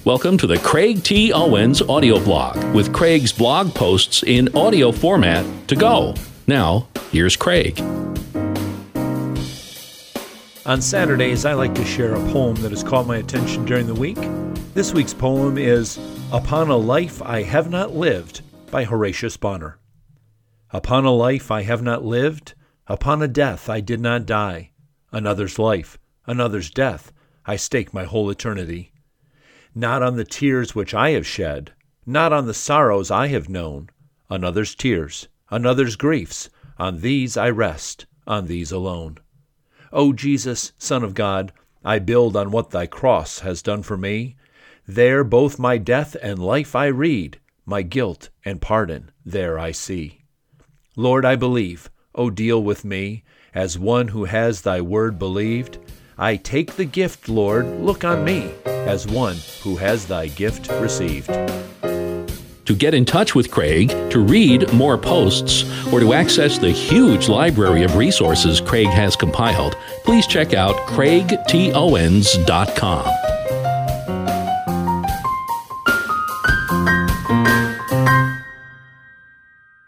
Welcome to the Craig T. Owens audio blog with Craig's blog posts in audio format to go. Now, here's Craig. On Saturdays, I like to share a poem that has caught my attention during the week. This week's poem is Upon a Life I Have Not Lived by Horatius Bonar. Upon a life I have not lived, upon a death I did not die. Another's life, another's death, I stake my whole eternity. Not on the tears which I have shed, not on the sorrows I have known. Another's tears, another's griefs, on these I rest, on these alone. O Jesus, Son of God, I build on what thy cross has done for me. There both my death and life I read, my guilt and pardon there I see. Lord, I believe, O deal with me, as one who has thy word believed. I take the gift, Lord, look on me, as one who has thy gift received. To get in touch with Craig, to read more posts, or to access the huge library of resources Craig has compiled, please check out CraigTOwens.com.